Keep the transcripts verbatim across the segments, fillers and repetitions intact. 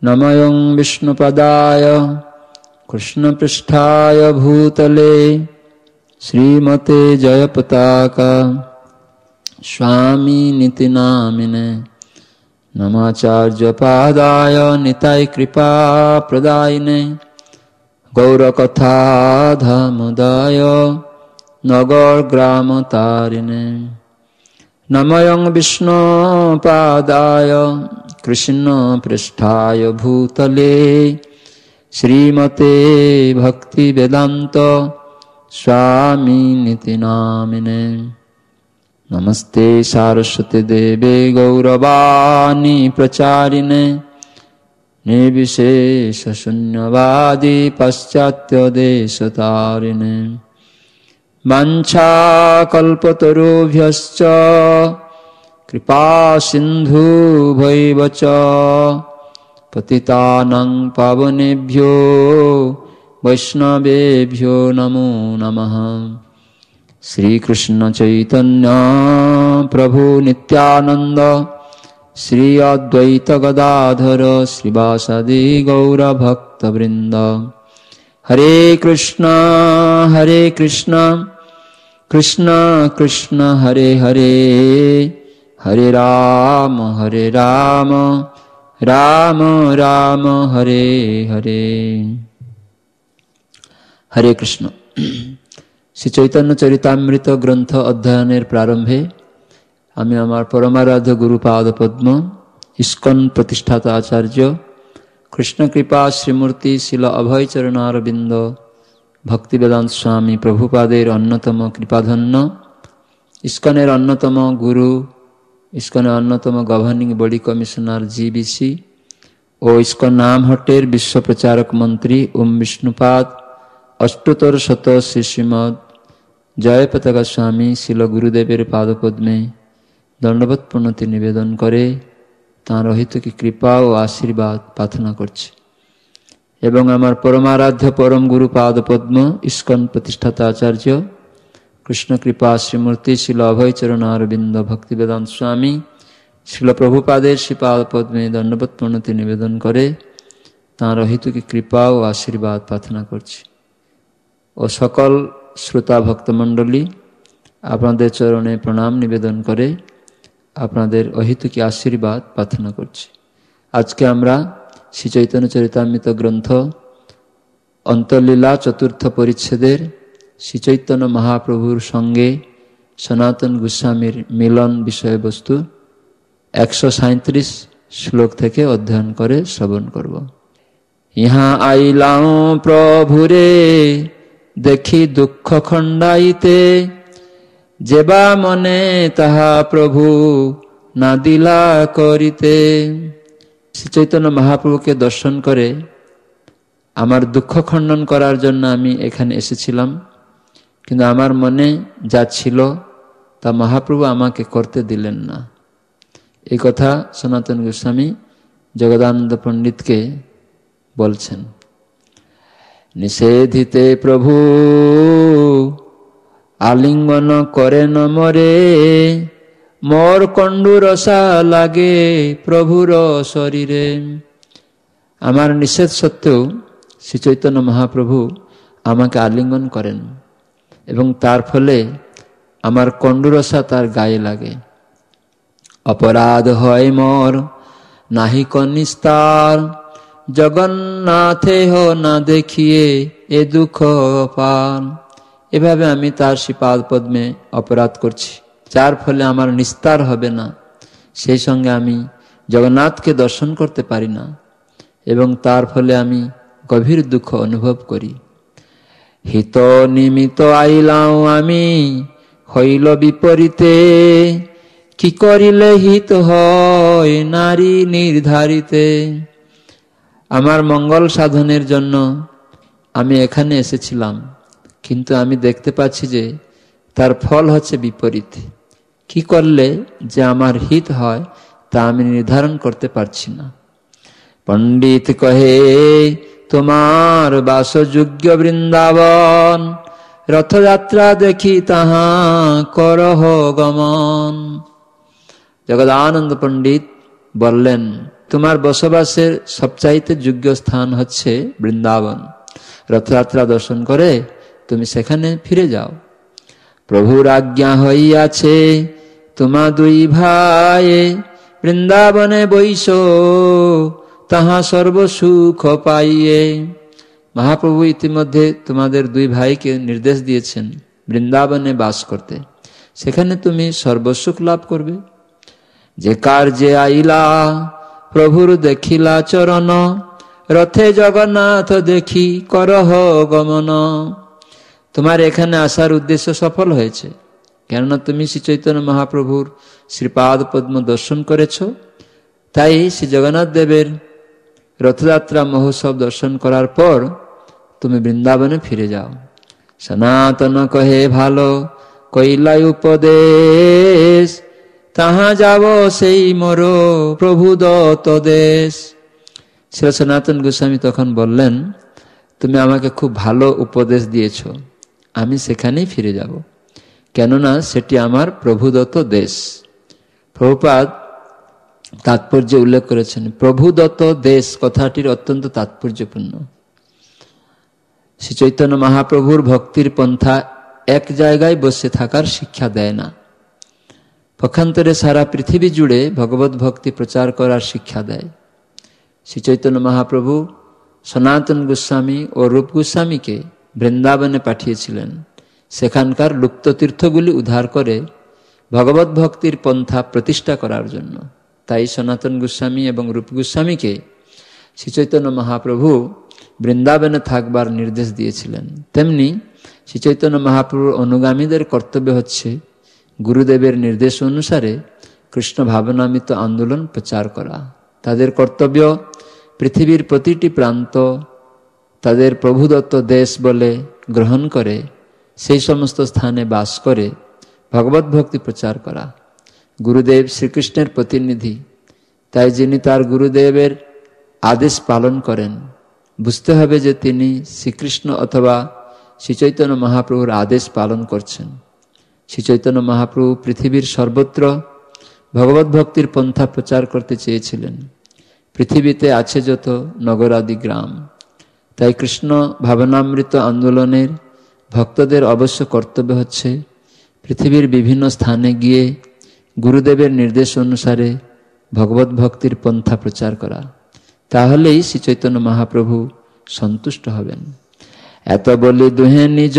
नमयं विष्णुपदाय कृष्णपृष्ठाय भूतले श्रीमते जयपताका स्वामी निति नामिने नमाचार्यपादाय निताय कृपा प्रदायिने गौरकथा धामोदाय नगर ग्राम तारिणे नमयं विष्णुपादाय कृष्ण पृष्ठाय भूतले श्रीमते भक्ति वेदांत स्वामी निति नामिने नमस्ते सारस्वती देवे गौरवाणी प्रचारिणे निर्विशेष शून्यवादी पाश्चात्य देशतारिणे वाञ्छाकल्पतरुभ्यश्च कृपा सिन्धुभैव च पतितानां पावनेभ्यो वैष्णवेभ्यो नमो नमः। श्री कृष्ण चैतन्य प्रभु नित्यानंद श्री अद्वैत गदाधर श्रीवासादि गौर भक्त वृंद हरे कृष्ण हरे कृष्ण कृष्ण कृष्ण हरे हरे हरे राम हरे राम राम राम हरे हरे। हरे कृष्ण। श्री चैतन्य चरितामृत ग्रंथ अध्ययनेर प्रारंभे आमी आमार परमाराध्य गुरुपाद पद्म इस्कन प्रतिष्ठाता आचार्य कृष्ण कृपा श्रीमूर्ति शिल अभय चरणारविंद भक्ति वेदांत स्वामी प्रभुपादेर अन्यतम कृपाधन्य इस्कनेर अन्यतम गुरु इस्कनेर अन्यतम गवर्निंग बॉडी कमिशनर जीबीसी और इस्कन नामहट्टेर विश्व प्रचारक मंत्री ओम विष्णुपाद अष्टोत्तर शत श्री श्रीमद जय पताका स्वामी शिल गुरुदेवेर पादपद्मे दंडवत प्रणति निवेदन करे तार हित की कृपा और आशीर्वाद प्रार्थना करछि एवं आमार परमाराध्य परम गुरु पादपद्म इस्कन प्रतिष्ठाता आचार्य कृष्ण कृपा श्रीमूर्ति शिल अभय चरणारविंद भक्ति वेदांत स्वामी शिल प्रभुपादेर श्री पादपद्मे दंडवत प्रणति निवेदन करे तार हित की कृपा और आशीर्वाद प्रार्थना करछि और सकल श्रोता भक्तमंडली आपनादेर चरणे प्रणाम निवेदन करे आपनादेर अहित की आशीर्वाद प्रार्थना करछि। आज के आमरा श्री चैतन्य चरितामृत ग्रंथ अंतलीला चतुर्थ परिच्छेदेर श्री चैतन्य महाप्रभुर संगे सनातन गोस्वामीर मिलन विषय वस्तु एकशो सैंतीस श्लोक थेके अध्ययन करे श्रवण करब। यहाँ आइलाओ प्रभुरे देखी दुख खंडाइते जेबा मने ताहा प्रभु ना दिला करिते। श्री चैतन्य महाप्रभु के दर्शन करे आमार दुख खंडन करार जन्य आमी एखाने एसेछिलाम किन्तु आमार मने जा छिलो ता महाप्रभु आमाके करते दिलेन ना। ए कथा सनातन गोस्वामी जगदानंद पंडित के बोलछेन। निषेधिते प्रभु आलिंगन करे न मरे मोर कंडू रसा लागे प्रभुर शरीरे। आमार निषेध सत्त्वेও श्री चैतन्य महाप्रभु आमाके आलिंगन करें एवं तार फले आमार कंडू रसा तार गाये लागे। अपराध হয় मोर नाहि कनिस्तार जगन्नाथे हो ना देखिए ए दुख पार। एभाবে আমি তার শ্রীপাদ পদ্মে অপরাধ করছি যার ফলে আমার নিস্তার হবে না সেই সঙ্গে আমি জগন্নাথকে দর্শন করতে পারি না এবং তার ফলে আমি গভীর দুঃখ অনুভব করি। হিত নিমিত আইলাও আমি হইল বিপরীতে কি করিলে হিত হয় নারী নির্ধারিতে। আমার মঙ্গল সাধনের জন্য আমি এখানে এসেছিলাম কিন্তু আমি দেখতে পাচ্ছি যে তার ফল হচ্ছে বিপরীত। কি করলে যে আমার হিত হয় তা আমি নির্ধারণ করতে পারছি না। पंडित कहे तुम्हार बासयोग्य वृंदावन रथ यात्रा देखी तहा करह गमन। जगदानंद पंडित बोलें তোমার বসবাসের সবচাইতে যোগ্য স্থান হচ্ছে বৃন্দাবন। রথযাত্রা দর্শন করে তুমি সেখানে ফিরে যাও। প্রভুর আজ্ঞা হইয়াছে তোমা দুই ভাই, বৃন্দাবনে বৈশ তাহা সর্বসুখ পাইয়ে। মহাপ্রভু ইতিমধ্যে তোমাদের দুই ভাইকে নির্দেশ দিয়েছেন বৃন্দাবনে বাস করতে, সেখানে তুমি সর্বসুখ লাভ করবে। যে কার্যে আইলা প্রভুর দেখিলা চরণ, রথে জগন্নাথ দেখি করহ গমন। তোমার এখানে আসার উদ্দেশ্য সফল হয়েছে, কেননা তুমি শ্রী চৈতন্য মহাপ্রভুর শ্রীপাদ পদ্ম দর্শন করেছ। তাই শ্রী জগন্নাথ দেবের রথযাত্রা মহোৎসব দর্শন করার পর তুমি বৃন্দাবনে ফিরে যাও। সনাতন কহে ভালো কইলাই উপদেশ, তাহা যাব সেই মোর প্রভু দত্ত দেশ। শ্রী সনাতন গোস্বামী তখন বললেন, তুমি আমাকে খুব ভালো উপদেশ দিয়েছ, আমি সেখানেই ফিরে যাব, কেননা সেটি আমার প্রভুদত্ত দেশ। প্রভুপাদ তাৎপর্য উল্লেখ করেছেন, প্রভুদত্ত দেশ কথাটির অত্যন্ত তাৎপর্যপূর্ণ। শ্রী চৈতন্য মহাপ্রভুর ভক্তির পন্থা এক জায়গায় বসে থাকার শিক্ষা দেয় না, পক্ষান্তরে সারা পৃথিবী জুড়ে ভগবত ভক্তি প্রচার করার শিক্ষা দেয়। শ্রী চৈতন্য মহাপ্রভু সনাতন গোস্বামী ও রূপ গোস্বামীকে বৃন্দাবনে পাঠিয়েছিলেন সেখানকার লুপ্ত তীর্থগুলি উদ্ধার করে ভগবত ভক্তির পন্থা প্রতিষ্ঠা করার জন্য। তাই সনাতন গোস্বামী এবং রূপ গোস্বামীকে শ্রী চৈতন্য মহাপ্রভু বৃন্দাবনে থাকবার নির্দেশ দিয়েছিলেন। তেমনি শ্রী চৈতন্য মহাপ্রভুর অনুগামীদের কর্তব্য হচ্ছে গুরুদেবের নির্দেশ অনুসারে কৃষ্ণ ভাবনামৃত আন্দোলন প্রচার করা। তাদের কর্তব্য পৃথিবীর প্রতিটি প্রান্ত তাদের প্রভুদত্ত দেশ বলে গ্রহণ করে সেই সমস্ত স্থানে বাস করে ভগবত ভক্তি প্রচার করা। গুরুদেব শ্রীকৃষ্ণের প্রতিনিধি, তাই যিনি তার গুরুদেবের আদেশ পালন করেন বুঝতে হবে যে তিনি শ্রীকৃষ্ণ অথবা শ্রী চৈতন্য মহাপ্রভুর আদেশ পালন করছেন। শ্রী চৈতন্য মহাপ্রভু পৃথিবীর সর্বত্র ভগবত ভক্তির পন্থা প্রচার করতে চেয়েছিলেন। পৃথিবীতে আছে যত নগরাদি গ্রাম, তাই কৃষ্ণ ভাবনামৃত আন্দোলনের ভক্তদের অবশ্য কর্তব্য হচ্ছে পৃথিবীর বিভিন্ন স্থানে গিয়ে গুরুদেবের নির্দেশ অনুসারে ভগবত ভক্তির পন্থা প্রচার করা। তাহলেই শ্রী চৈতন্য মহাপ্রভু সন্তুষ্ট হবেন। এত বলি দুহে নিজ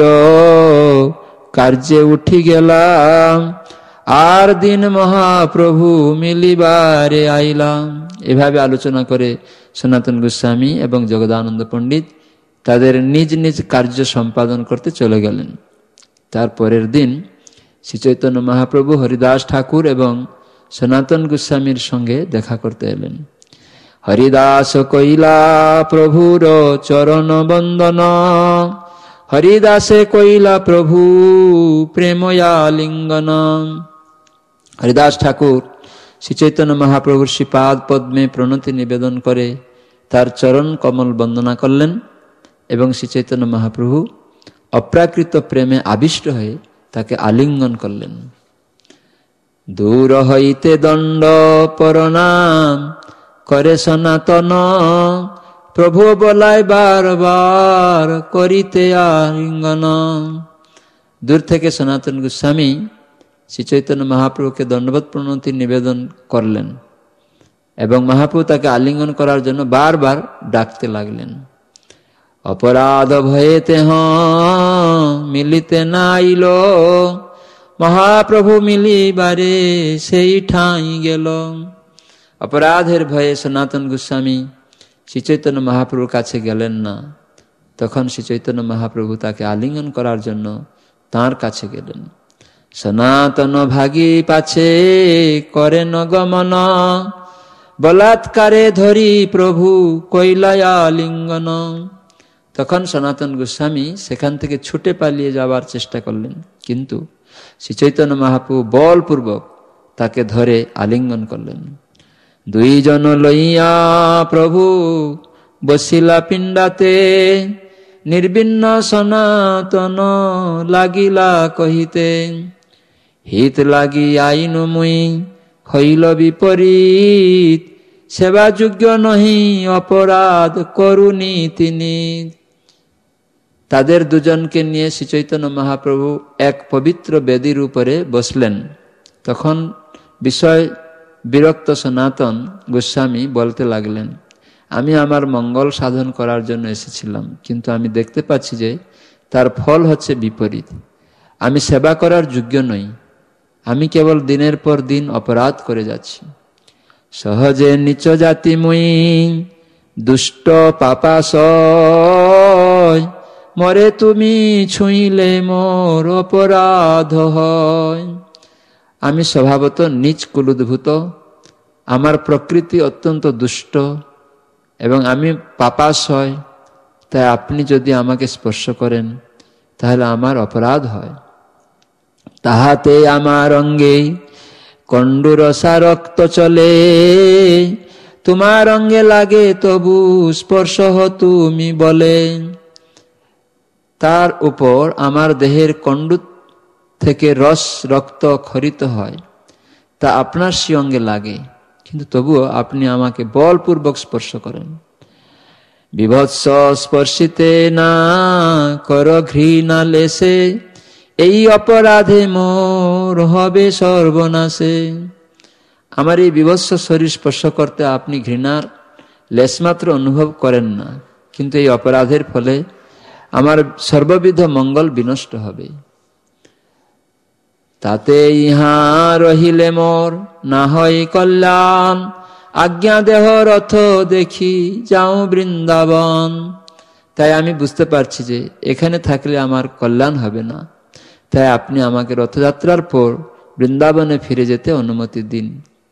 কার্যে উঠি গেলাম, আর দিন মহাপ্রভু মিলিবারে আইলাম। এভাবে আলোচনা করে সনাতন গোস্বামী এবং জগদানন্দ পণ্ডিত তাদের নিজ নিজ কার্য সম্পাদন করতে চলে গেলেন। তার পরের দিন শ্রী চৈতন্য মহাপ্রভু হরিদাস ঠাকুর এবং সনাতন গোস্বামীর সঙ্গে দেখা করতে এলেন। হরিদাস কইলা প্রভুর চরণ বন্দন, হরিদাসে কইলা প্রভু প্রেময়া লিঙ্গন। হরিদাস ঠাকুর শ্রী চৈতন্য মহাপ্রভুর শ্রীপাদ পদ্মে প্রণতি নিবেদন করে তার চরণ কমল বন্দনা করলেন এবং শ্রী চৈতন্য মহাপ্রভু অপ্রাকৃত প্রেমে আবিষ্ট হয়ে তাকে আলিঙ্গন করলেন। দূর হইতে দণ্ড প্রণাম করে সনাতন, প্রভু বলায় বারবার করিতে আলিঙ্গন। দূর থেকে সনাতন গোস্বামী শ্রী চৈতন্য মহাপ্রভুকে দণ্ডবত প্রণতি নিবেদন করলেন এবং মহাপ্রভু তাকে আলিঙ্গন করার জন্য বারবার ডাকতে লাগলেন। অপরাধ ভয়েতে হ মিলিতে নাইল, মহাপ্রভু মিলিবারে সেই ঠাঁই গেল। অপরাধের ভয়ে সনাতন গোস্বামী শ্রী চৈতন্য মহাপ্রভুর কাছে গেলেন না। তখন শ্রী চৈতন্য মহাপ্রভু তাকে আলিঙ্গন করার জন্য তাঁর কাছে গেলেন। সনাতন ভাগী পাছে করেন গমন, বলাৎকারে ধরি প্রভু কইলায় আলিঙ্গন। তখন সনাতন গোস্বামী সেখান থেকে ছুটে পালিয়ে যাওয়ার চেষ্টা করলেন, কিন্তু শ্রী চৈতন্য মহাপ্রভু বলপূর্বক তাকে ধরে আলিঙ্গন করলেন। দুইজন লইয়া প্রভু বসিলা পিণ্ডাতে, নির্বিন্ন সনাতন লাগিলা কহিতে, হিত লাগি আইনু মুই হইল বিপরীত, সেবাযোগ্য নহি অপরাধ করুনি তিনি। তাদের দুজনকে নিয়ে শ্রী চৈতন্য মহাপ্রভু এক পবিত্র বেদির উপরে বসলেন। তখন বিষয় বিরক্ত সনাতন গোস্বামী বলতে লাগলেন, আমি আমার মঙ্গল সাধন করার জন্য এসেছিলাম, কিন্তু আমি দেখতে পাচ্ছি যে তার ফল হচ্ছে বিপরীত। আমি সেবা করার যোগ্য নই, আমি কেবল দিনের পর দিন অপরাধ করে যাচ্ছি। সহজে নিচ জাতি মুই দুষ্ট পাপাশয়, মরে তুমি ছুঁইলে মোর অপরাধ হয়। আমি স্বভাবত নিচ কুলুদ্ভূত, আমার প্রকৃতি অত্যন্ত দুষ্ট এবং আমি পাপাশয়, তাই আপনি যদি আমাকে স্পর্শ করেন তাহলে আমার অপরাধ হয়। তাহাতে আমার অঙ্গে কণ্ডুরসা রক্ত চলে, তোমার অঙ্গে লাগে তবু স্পর্শ তুমি বলে। তার উপর আমার দেহের কণ্ডু থেকে রস রক্ত খরিত হয়, তা আপনার সে অঙ্গে লাগে, কিন্তু তবুও আপনি আমাকে বলপূর্বক স্পর্শ করেন। বিভৎস স্পর্শিতে না কর ঘৃণা লেশে, এই অপরাধে মোর হবে সর্বনাশে। আমার এই বিভৎস শরীর স্পর্শ করতে আপনি ঘৃণার লেশমাত্র অনুভব করেন না, কিন্তু এই অপরাধের ফলে আমার সর্ববিধ মঙ্গল বিনষ্ট হবে। তাতে ইহা রহিলে মোর না হয় কল্যাণ, আজ্ঞা দেহ রথ দেখি যাও বৃন্দাবন। তাই আমি বুঝতে পারছি যে এখানে থাকলে আমার কল্যাণ হবে না, তাই আপনি আমাকে রথযাত্রার পর বৃন্দাবনে ফিরে যেতে অনুমতি দিন।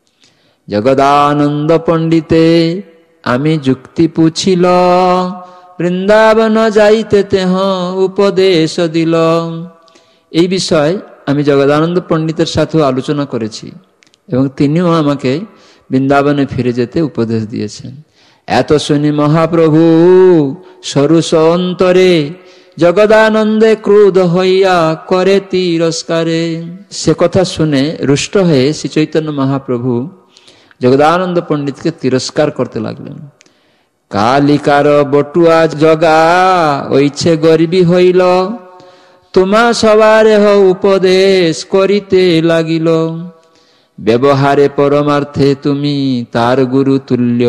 জগদানন্দ পণ্ডিতে আমি যুক্তি পুছিল, বৃন্দাবন যাইতে তেহ উপদেশ দিল। এই বিষয় আমি জগদানন্দ পণ্ডিতের সাথে আলোচনা করেছি এবং তিনিও আমাকে বৃন্দাবনে ফিরে যেতে উপদেশ দিয়েছেন। এত শুনি মহাপ্রভু সরুষ অন্তরে, জগদানন্দে ক্রুদ্ধ হইয়া করে তিরস্কারে। সে কথা শুনে রুষ্ট হয়ে শ্রী চৈতন্য মহাপ্রভু জগদানন্দ পণ্ডিতকে তিরস্কার করতে লাগলেন। কালিকার বটুয়া জগা ওইছে গরিবী হইল, তোমা সবারে হ উপদেশ করিতে লাগিল। ব্যবহারে পরমার্থে তুমি তার গুরু তুল্য,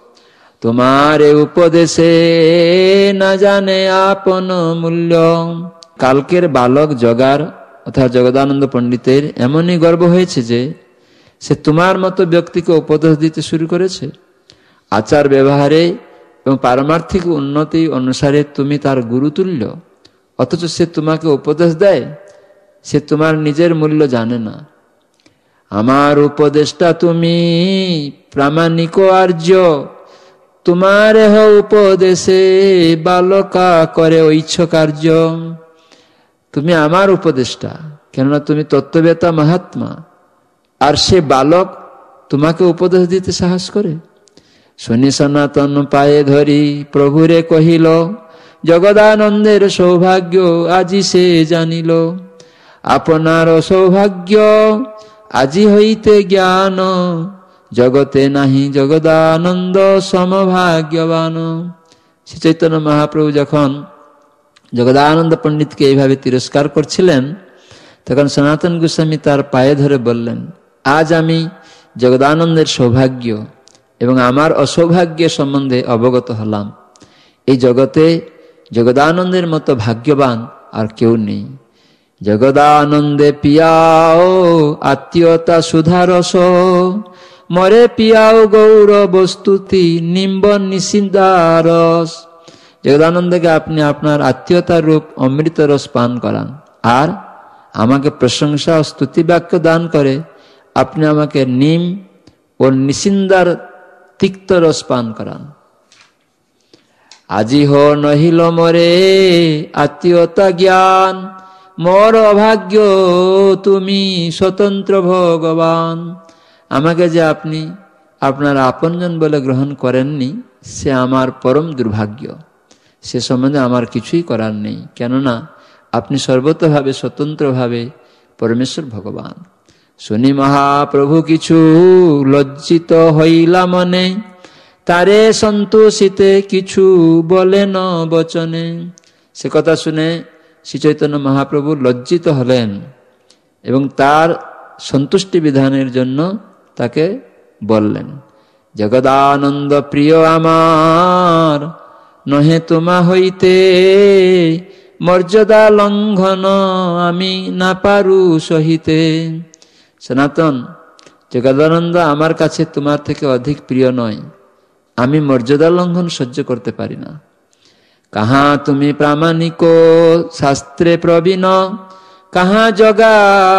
তোমার উপদেশে না জানে আপন মূল্য। কালকের বালক জগার অর্থাৎ জগদানন্দ পণ্ডিতের এমনই গর্ব হয়েছে যে সে তোমার মতো ব্যক্তিকে উপদেশ দিতে শুরু করেছে। আচার ব্যবহারে এবং পারমার্থিক উন্নতি অনুসারে তুমি তার গুরুতুল্য, অথচ সে তোমাকে উপদেশ দেয়, সে তোমার নিজের মূল্য জানে না। আমার উপদেশটা তুমি প্রামাণিক আর্য, তোমার হ উপদেশে বালকা করে ঐচ্ছ কার্য। তুমি আমার উপদেশটা, কেননা তুমি তত্ত্ববেতা মহাত্মা, আর সে বালক তোমাকে উপদেশ দিতে সাহস করে। শুনি সনাতন পায়ে ধরি প্রভুরে কহিল, জগদানন্দের সৌভাগ্য আজি সে জানিল। আপনার সৌভাগ্য আজি হইতে জ্ঞান, জগতে নাহি জগদানন্দ সমভাগ্যবান। শ্রী চৈতন্য মহাপ্রভু যখন জগদানন্দ পণ্ডিতকে এইভাবে তিরস্কার করছিলেন, তখন সনাতন গোস্বামী তার পায়ে ধরে বললেন, আজ আমি জগদানন্দের সৌভাগ্য এবং আমার অসৌভাগ্য সম্বন্ধে অবগত হলাম। এই জগতে জগদানন্দের মতো ভাগ্যবান আর কেউ নেই। জগদানন্দে পিয়াও আত্মীয়তা সুধারস, মরে পিয়াও গৌর বস্তুতি নিম্ব নিষিন্দারস। জগদানন্দকে আপনি আপনার আত্মীয়তার রূপ অমৃত রস পান করান, আর আমাকে প্রশংসা ও স্তুতি বাক্য দান করে আপনি আমাকে নিম ও নিষিন্দার তিক্ত রস পান করান। আজি হো নহিল মরে আত্মীয়তা জ্ঞান, মোর অভাগ্য তুমি স্বতন্ত্র ভগবান। আমাকে যে আপনি আপনার আপনজন বলে গ্রহণ করেননি, সে আমার পরম দুর্ভাগ্য। সে সম্বন্ধে আমার কিছুই করার নেই, কেননা আপনি সর্বতভাবে স্বতন্ত্রভাবে পরমেশ্বর ভগবান। শুনি মহাপ্রভু কিছু লজ্জিত হইলা মনে, তারে সন্তোষিতে কিছু বলেন বচনে। সে কথা শুনে শ্রী চৈতন্য মহাপ্রভু লজ্জিত হলেন এবং তার সন্তুষ্টি বিধানের জন্য তাকে বললেন, জগদানন্দ প্রিয় আমার, নহে তোমা হইতে মর্যাদা লঙ্ঘন আমি না পারু সহিতে। সনাতন, জগদানন্দ আমার কাছে তোমার থেকে অধিক প্রিয় নয়, আমি মর্যাদা লঙ্ঘন সহ্য করতে পারি না। কাহা তুমি প্রামাণিক শাস্ত্রে প্রবীণ, কাহা জগা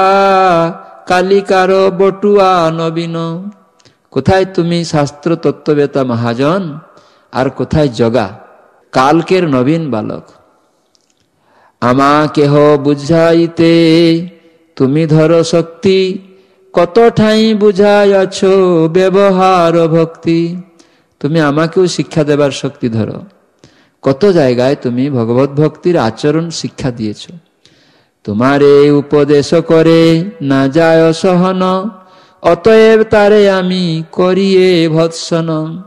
কালিকার বটুয়া নবীন। কোথায় তুমি শাস্ত্র তত্ত্ববেতা মহাজন, আর কোথায় জগা কালকের নবীন বালক। আমা কেহ বুঝাইতে তুমি ধর শক্তি, কত ঠাই বুঝাইয়াছ ব্যবহার ভক্তি। তুমি আমাকেও শিক্ষা দেবার শক্তি ধরো, কত জায়গায় তুমি ভগবত ভক্তির আচরণ শিক্ষা দিয়েছ। তোমারে উপদেশ করে না যায় সহন, অতএব তারে আমি করিয়ে ভৎসন।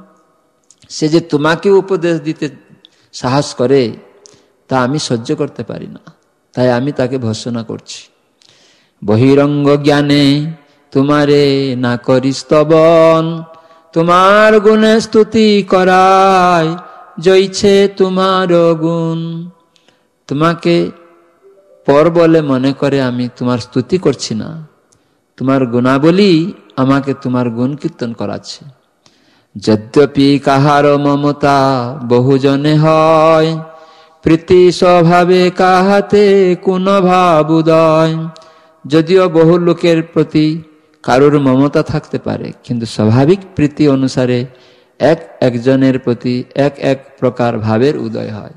সে যে তোমাকে উপদেশ দিতে সাহস করে তা আমি সহ্য করতে পারি না, তাই আমি তাকে ভৎসনা করছি। বহিরঙ্গ জ্ঞানে তোমারে না করি স্তবন, তোমার গুণে স্তুতি করায় জয়ছে তোমার গুণ। তোমাকে পর বলে মনে করে আমি তোমার স্তুতি করছি না, তোমার গুণাবলী আমাকে তোমার গুণ কীর্তন করাচ্ছে। যদ্যপি কাহার মমতা বহুজনে হয়, প্রীতি স্বভাবে কাহাতে কোন ভাব উদয়। যদিও বহু লোকের প্রতি কারোর মমতা থাকতে পারে, কিন্তু স্বাভাবিক প্রীতি অনুসারে এক একজনের প্রতি এক এক প্রকার ভাবের উদয় হয়।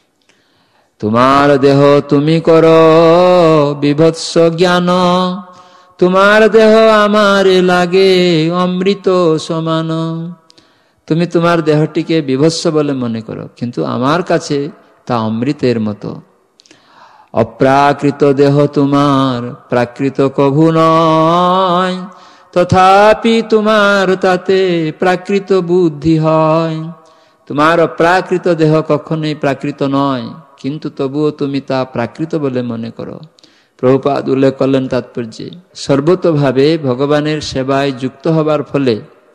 তোমার দেহ তুমি করো বিভৎস জ্ঞান, তোমার দেহ আমার লাগে অমৃত সমান। তুমি তোমার দেহটিকে বিভৎস বলে মনে করো, কিন্তু আমার কাছে তা অমৃতের মতো। অপ্রাকৃত দেহ তোমার প্রাকৃত কভু নয়, তথাপি তোমার তাতে প্রাকৃত বুদ্ধি হয়। তোমার অপ্রাকৃত দেহ কখনোই প্রাকৃত নয়, কিন্তু তবুও তুমি তা প্রাকৃত বলে মনে করো। প্রভুপাদ উল্লেখ করলেন তাৎপর্যে, সর্বতোভাবে ভগবানের সেবায় যুক্ত হবার ফলে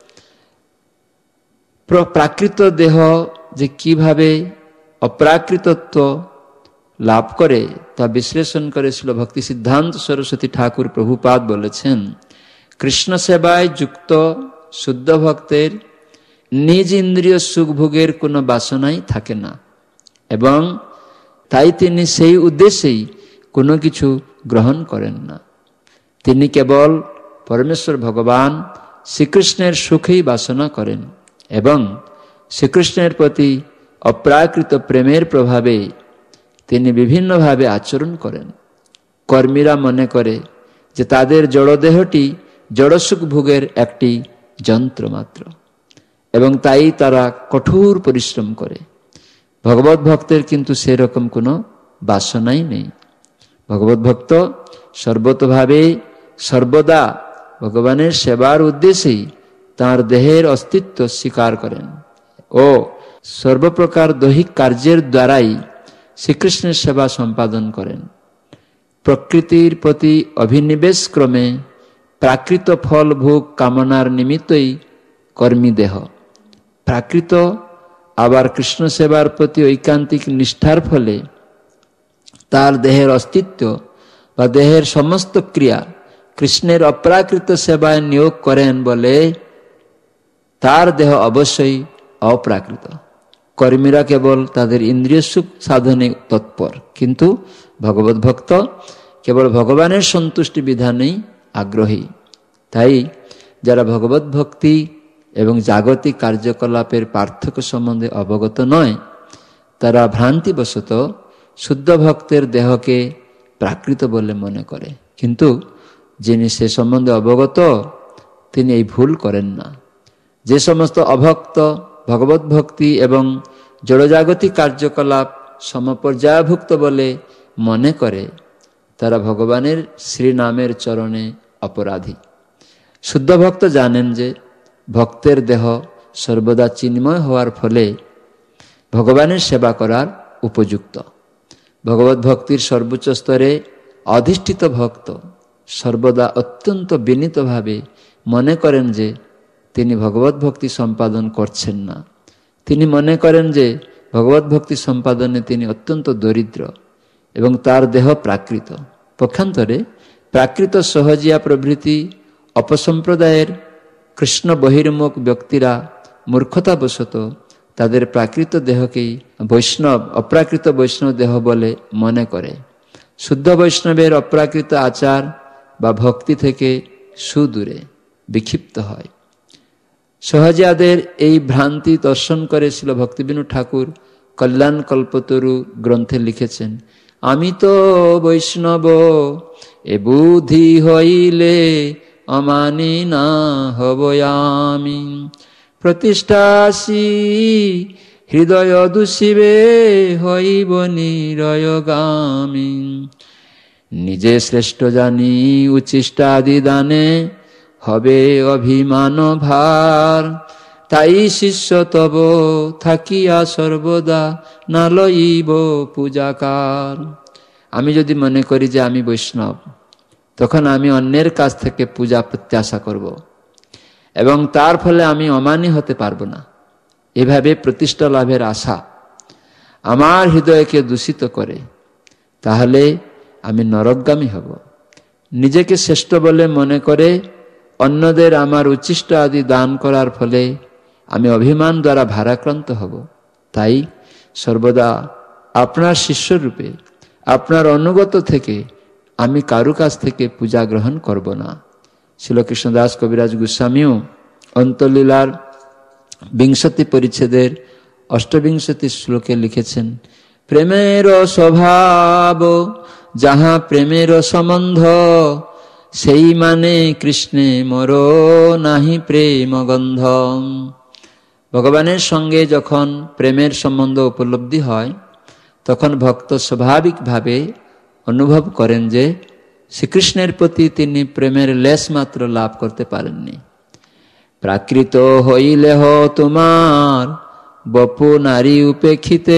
প্রাকৃত দেহ যে কিভাবে অপ্রাকৃতত্ব লাভ করে তা বিশ্লেষণ করেছিল ভক্তি সিদ্ধান্ত সরস্বতী ঠাকুর প্রভুপাদ বলেছেন, কৃষ্ণ সেবায় যুক্ত শুদ্ধ ভক্তের নিজ ইন্দ্রিয় সুখ ভোগের কোনো বাসনাই থাকে না, এবং তাই তিনি সেই উদ্দেশ্যেই কোনো কিছু গ্রহণ করেন না। তিনি কেবল পরমেশ্বর ভগবান শ্রীকৃষ্ণের সুখেই বাসনা করেন এবং শ্রীকৃষ্ণের প্রতি অপ্রাকৃত প্রেমের প্রভাবে তিনি বিভিন্নভাবে আচরণ করেন। কর্মীরা মনে করে যে তাদের জড়দেহটি জড়সুখ ভোগের একটি যন্ত্র মাত্র, এবং তাই তারা কঠোর পরিশ্রম করে। ভগবত ভক্তের কিন্তু সেরকম কোনো বাসনাই নেই। ভগবত ভক্ত সর্বতভাবে সর্বদা ভগবানের সেবার উদ্দেশ্যেই তার দেহের অস্তিত্ব স্বীকার করেন ও সর্বপ্রকার দৈহিক কার্যের দ্বারাই শ্রীকৃষ্ণের সেবা সম্পাদন করেন। প্রকৃতির প্রতি অভিনিবেশ ক্রমে প্রাকৃত ফল ভোগ কামনার নিমিত্তই কর্মী দেহ। প্রাকৃত আবার কৃষ্ণ সেবার প্রতি ঐকান্তিক নিষ্ঠার ফলে তার দেহের অস্তিত্ব বা দেহের সমস্ত ক্রিয়া কৃষ্ণের অপ্রাকৃত সেবায় নিয়োগ করেন বলে তার দেহ অবশ্যই অপ্রাকৃত। কর্মীরা কেবল তাদের ইন্দ্রিয় সুখ সাধনে তৎপর, কিন্তু ভগবত ভক্ত কেবল ভগবানের সন্তুষ্টি বিধানেই আগ্রহী। তাই যারা ভগবত ভক্তি এবং জাগতিক কার্যকলাপের পার্থক্য সম্বন্ধে অবগত নয়, তারা ভ্রান্তিবশত শুদ্ধ ভক্তের দেহকে প্রাকৃত বলে মনে করে, কিন্তু যিনি সে সম্বন্ধে অবগত তিনি এই ভুল করেন না। যে সমস্ত অভক্ত ভগবত ভক্তি এবং জড়জাগতিক কার্যকলাপ সমপর্যায়ভুক্ত বলে মনে করে, তারা ভগবানের শ্রীনামের চরণে অপরাধী। শুদ্ধ ভক্ত জানেন যে ভক্তের দেহ সর্বদা চিন্ময় হওয়ার ফলে ভগবানের সেবা করার উপযুক্ত। ভগবত ভক্তির সর্বোচ্চ স্তরে অধিষ্ঠিত ভক্ত সর্বদা অত্যন্ত বিনীতভাবে মনে করেন যে তিনি ভগবত ভক্তি সম্পাদন করছেন না। তিনি মনে করেন যে ভগবত ভক্তি সম্পাদনে তিনি অত্যন্ত দরিদ্র এবং তার দেহ প্রাকৃত। পক্ষান্তরে প্রাকৃত সহজিয়া প্রভৃতি অপসম্প্রদায়ের কৃষ্ণ বহির্মুখ ব্যক্তিরা মূর্খতাবশত তাদের প্রাকৃত দেহকেই বৈষ্ণব অপ্রাকৃত বৈষ্ণব দেহ বলে মনে করে। শুদ্ধ বৈষ্ণবের অপ্রাকৃত আচার বা ভক্তি থেকে সুদূরে বিক্ষিপ্ত হয়। সহজিয়াদের এই ভ্রান্তি দর্শন করে ছিল ভক্তিবিনোদ ঠাকুর কল্যাণ কল্পতরু গ্রন্থে লিখেছেন, আমি তো বৈষ্ণব এ বুদ্ধি হইলে অমানি না হব আমি, প্রতিষ্ঠাসি হৃদয় দূষিবে হইব নিরয়গামী, নিজে শ্রেষ্ঠ জানি উচ্ছিষ্টাদি দানে হবে অভিমান ভার, তাই শিষ্য তব থাকিয়া সর্বদা না লইব পূজাকার। আমি যদি মনে করি যে আমি বৈষ্ণব, তখন আমি অন্যের কাছ থেকে পূজা প্রত্যাশা করব এবং তার ফলে আমি অমানী হতে পারবো না। এভাবে প্রতিষ্ঠা লাভের আশা আমার হৃদয়কে দূষিত করে, তাহলে আমি নরকগামী হব। নিজেকে শ্রেষ্ঠ বলে মনে করে অন্যদের আমার উচ্ছিষ্ট আদি দান করার ফলে আমি অভিমান দ্বারা ভারাক্রান্ত হব। তাই সর্বদা আপনার শিষ্যরূপে আপনার অনুগত থেকে আমি কারু কাছ থেকে পূজা গ্রহণ করব না। শ্রীল কৃষ্ণদাস কবিরাজ গোস্বামীও অন্তলীলার বিংশতি পরিচ্ছেদের অষ্টবিংশতি শ্লোকে লিখেছেন, প্রেমের স্বভাব যাহা প্রেমের সম্বন্ধ, সেই মানে কৃষ্ণে মর নাহি প্রেম গন্ধ। ভগবানের সঙ্গে যখন প্রেমের সম্বন্ধ উপলব্ধি হয়, তখন ভক্ত স্বাভাবিকভাবে অনুভব করেন যে শ্রীকৃষ্ণের প্রতি তিনি প্রেমের লেশ মাত্র লাভ করতে পারেননি। প্রাকৃত হইলেহ তোমার বপু নারী উপেক্ষিতে,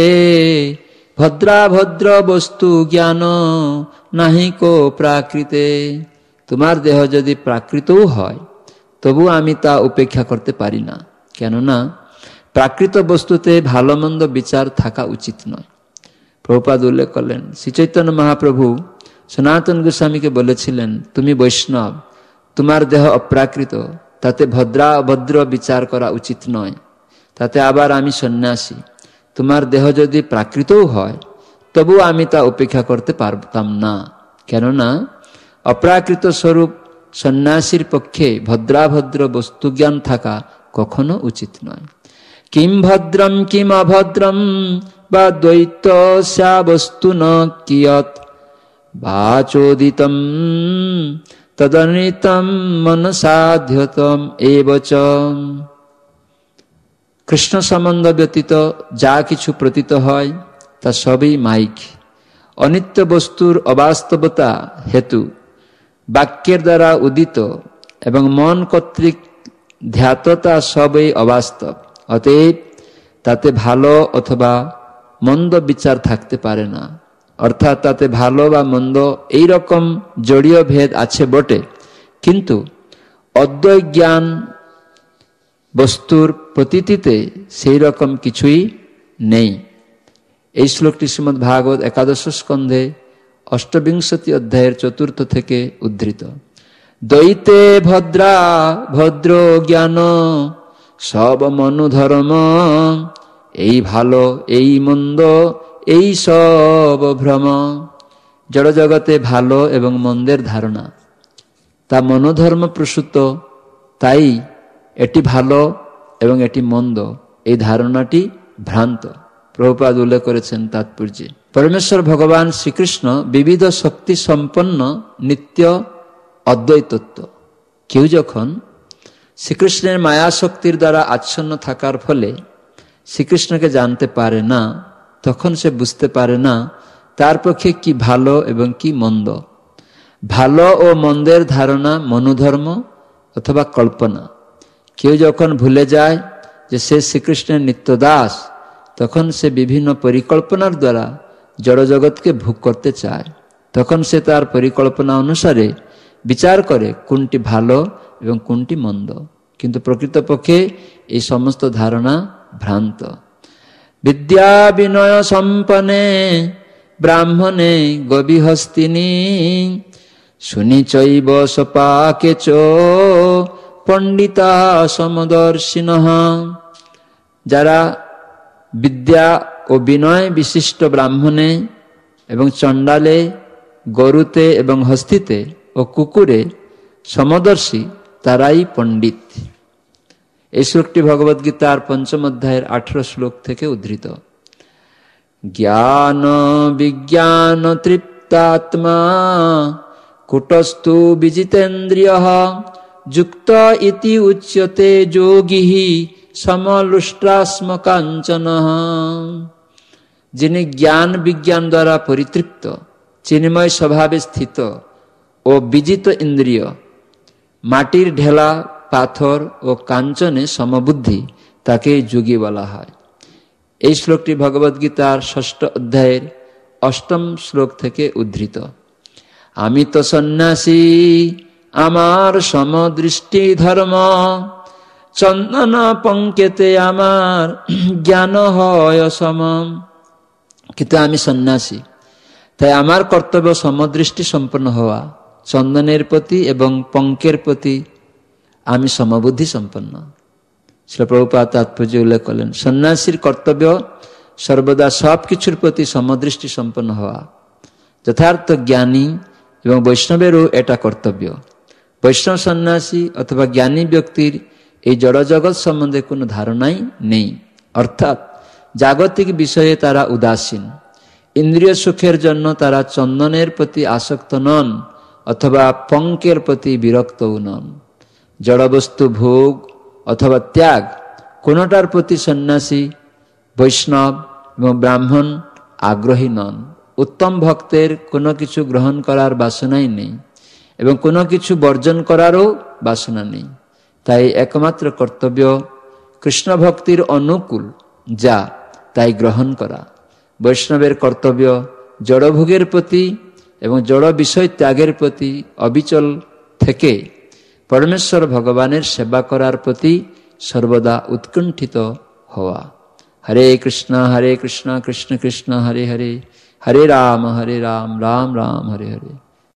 ভদ্রা ভদ্র বস্তু জ্ঞান নাহি কো প্রাকৃতে। তোমার দেহ যদি প্রাকৃতও হয়, তবু আমি তা উপেক্ষা করতে পারি না, কেননা প্রাকৃত বস্তুতে ভালো মন্দ বিচার থাকা উচিত নয়। প্রভুপাদ উল্লেখ করলেন, শ্রী চৈতন্য মহাপ্রভু সনাতন গোস্বামীকে বলেছিলেন, তুমি বৈষ্ণব, তোমার দেহ অপ্রাকৃত, তাতে ভদ্রা অভদ্র বিচার করা উচিত নয়। তাতে আবার আমি সন্ন্যাসী, তোমার দেহ যদি প্রাকৃতও হয়, তবু আমি তা উপেক্ষা করতে পারতাম না, কেননা অপ্রাকৃত স্বরূপ সন্ন্যাসীর পক্ষে ভদ্রাভদ্র বস্তুজ্ঞান থাকা কখনো উচিত নয়। কিম ভদ্রম কিম অভদ্রম বা দ্বৈত স্যা বস্তু ন কিয়ৎ বাচোদিতম তদনিতম মনসাধ্যতম এবচ। কৃষ্ণ সম্বন্ধ ব্যতীত যা কিছু প্রতীত হয় তা সবই মাইক। অনিত্য বস্তুর অবাস্তবতা হেতু বাক্যের দ্বারা উদিত এবং মন কর্তৃক ধ্যাততা সবই অবাস্তব। অতএব তাতে ভালো অথবা মন্দ বিচার থাকতে পারে না। অর্থাৎ তাতে ভালো বা মন্দ এই রকম জড়ীয় ভেদ আছে বটে, কিন্তু অদ্বৈত জ্ঞান বস্তুর প্রতীতিতে সেই রকম কিছুই নেই। এই শ্লোকটি শ্রীমদ্ ভাগবত একাদশ স্কন্ধে অষ্টবিংশতি অধ্যায়ের চতুর্থ থেকে উদ্ধৃত। দ্বৈতে ভদ্রা ভদ্র জ্ঞান সব মনোধর্ম, এই ভালো এই মন্দ এই সব ভ্রম। জড়জগতে ভালো এবং মন্দের ধারণা তা মনোধর্ম প্রসূত, তাই এটি ভালো এবং এটি মন্দ এই ধারণাটি ভ্রান্ত। প্রভুপাদ উল্লেখ করেছেন তাৎপর্যে, পরমেশ্বর ভগবান শ্রীকৃষ্ণ বিবিধ শক্তি সম্পন্ন নিত্য অদ্বৈতত্ব। কেউ যখন শ্রীকৃষ্ণের মায়া শক্তির দ্বারা আচ্ছন্ন থাকার ফলে শ্রীকৃষ্ণকে জানতে পারে না, তখন সে বুঝতে পারে না তার পক্ষে কি ভালো এবং কি মন্দ। ভালো ও মন্দের ধারণা মনোধর্ম অথবা কল্পনা। কেউ যখন ভুলে যায় যে সে শ্রীকৃষ্ণের নিত্য দাস, তখন সে বিভিন্ন পরিকল্পনার দ্বারা জড়জগৎকে ভোগ করতে চায়। তখন সে তার পরিকল্পনা অনুসারে বিচার করে কোনটি ভালো এবং কোনটি মন্দ। কিন্তু প্রকৃতপক্ষে এই সমস্ত ধারণা ভ্রান্ত। বিদ্যা বিনয় সম্পন্নে ব্রাহ্মণে গবিহস্তিনী শুনিচৈব সপাকে চ পণ্ডিতা সমদর্শিনঃ। যারা বিদ্যা ও বিনয় বিশিষ্ট ব্রাহ্মণে এবং চণ্ডালে, গরুতে এবং হস্তিতে ও কুকুরে সমদর্শী, তারাই পণ্ডিত। এই শ্লোকটি ভগবদ্গীতার পঞ্চম অধ্যায়ের আঠেরো শ্লোক থেকে উদ্ধৃত। জ্ঞান বিজ্ঞান তৃপ্তাত্মা কুটস্থু বিজিতেন্দ্রিয়ঃ যুক্ত ইতি উচ্যতে যোগীঃ সমলুষ্ট্রাস্ম কাঞ্চনঃ। যিনি জ্ঞান বিজ্ঞান দ্বারা পরিতৃপ্ত, চিন্ময় স্বভাবে স্থিত ও বিজিত ইন্দ্রিয়, মাটির ঢেলা, পাথর ও কাঞ্চনে সমবুদ্ধি, তাকে যোগী বলা হয়। এই শ্লোকটি ভগবদ্গীতার ষষ্ঠ অধ্যায়ের অষ্টম শ্লোক থেকে উদ্ধৃত। আমি তো সন্ন্যাসী, আমার সমদৃষ্টি ধর্ম, চন্দন পঙ্কেতে আমার জ্ঞান হয় সম। কিন্তু আমি সন্ন্যাসী, তাই আমার কর্তব্য সমদৃষ্টি সম্পন্ন হওয়া। চন্দনের প্রতি এবং পঙ্কের প্রতি আমি সমবুদ্ধি সম্পন্ন। শ্রী প্রভুপাদ তাৎপর্য উল্লেখ করলেন, সন্ন্যাসীর কর্তব্য সর্বদা সব কিছুর প্রতি সমদৃষ্টি সম্পন্ন হওয়া। যথার্থ জ্ঞানী এবং বৈষ্ণবেরও এটা কর্তব্য। বৈষ্ণব সন্ন্যাসী অথবা জ্ঞানী ব্যক্তির এই জড়জগৎ সম্বন্ধে কোনো ধারণাই নেই, অর্থাৎ জাগতিক বিষয়ে তারা উদাসীন। ইন্দ্রিয় সুখের জন্য তারা চন্দনের প্রতি আসক্ত নন অথবা পঙ্কের প্রতি বিরক্তও নন। জড়বস্তু ভোগ অথবা ত্যাগ কোনোটার প্রতি সন্ন্যাসী, বৈষ্ণব এবং ব্রাহ্মণ আগ্রহী নন। উত্তম ভক্তের কোনো কিছু গ্রহণ করার বাসনাই নেই এবং কোনো কিছু বর্জন করারও বাসনা নেই। তাই একমাত্র কর্তব্য কৃষ্ণ ভক্তির অনুকূল যা, তাই গ্রহণ করা। বৈষ্ণবের কর্তব্য জড়ভোগের প্রতি এবং জড় বিষয় ত্যাগের প্রতি অবিচল থেকে পরমেশ্বর ভগবানের সেবা করার প্রতি সর্বদা উৎকণ্ঠিত হওয়া। হরে কৃষ্ণ হরে কৃষ্ণ কৃষ্ণ কৃষ্ণ হরে হরে, হরে রাম হরে রাম রাম রাম হরে হরে।